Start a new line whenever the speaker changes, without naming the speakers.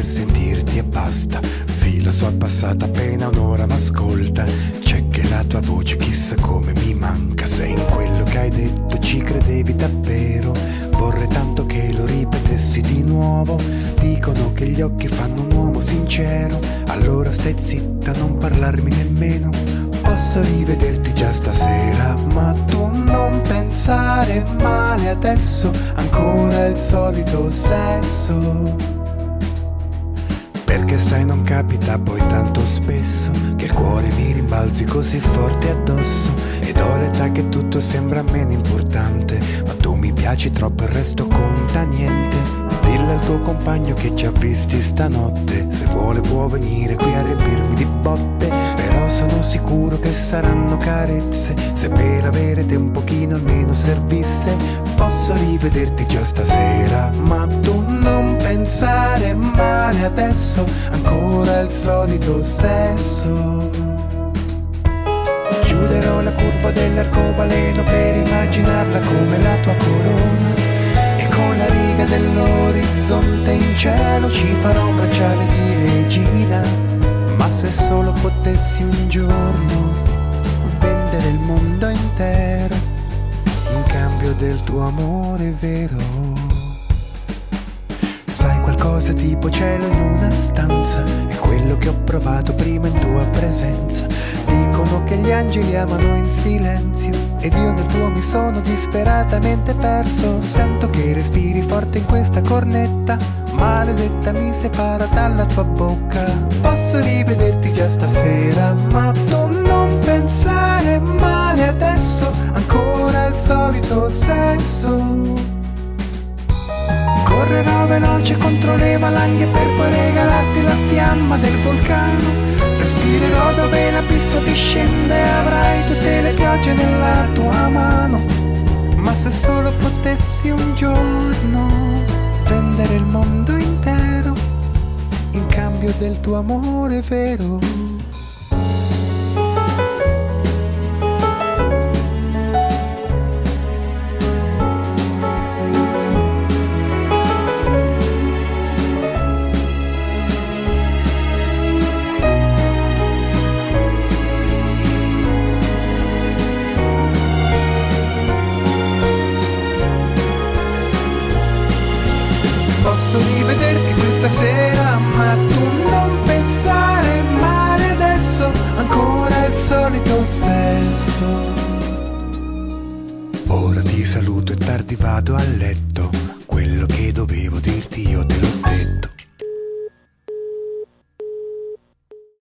sentirti e basta. Sì, lo so, è passata appena un'ora, ma ascolta, c'è che la tua voce chissà come mi manca. Se in quello che hai detto ci credevi davvero, vorrei tanto che lo ripetessi di nuovo. Dicono che gli occhi fanno un uomo sincero, allora stai zitta, non parlarmi nemmeno. Posso rivederti già stasera, ma tu non pensare male adesso, ancora il solito sesso. Perché sai non capita poi tanto spesso che il cuore mi rimbalzi così forte addosso. Ed ho l'età che tutto sembra meno importante, ma tu mi piaci troppo, il resto conta niente. Dillo al tuo compagno che ci ha visti stanotte, se vuole può venire qui a riempirmi di botte. Però sono sicuro che saranno carezze, se per avere te un pochino almeno servisse. Posso rivederti già stasera, ma tu non pensare male adesso, ancora il solito sesso. Chiuderò la curva dell'arcobaleno per immaginarla come la tua corona, e con la riga dell'orizzonte in cielo ci farò un bracciale di regina. Ma se solo potessi un giorno vendere il mondo intero in cambio del tuo amore vero. Sai, qualcosa tipo cielo in una stanza, è quello che ho provato prima in tua presenza. Dicono che gli angeli amano in silenzio, ed io nel tuo mi sono disperatamente perso. Sento che respiri forte in questa cornetta, maledetta mi separa dalla tua bocca. Posso rivederti già stasera, ma tu non pensare male adesso, ancora il solito sesso. Correrò veloce contro le valanghe per poi regalarti la fiamma del vulcano. Respirerò dove l'abisso discende e avrai tutte le piogge nella tua mano. Ma se solo potessi un giorno vendere il mondo intero in cambio del tuo amore vero. Posso rivederti questa sera, ma tu non pensare male adesso, ancora il solito sesso. Ora ti saluto, è tardi, vado a letto, quello che dovevo dirti io te lo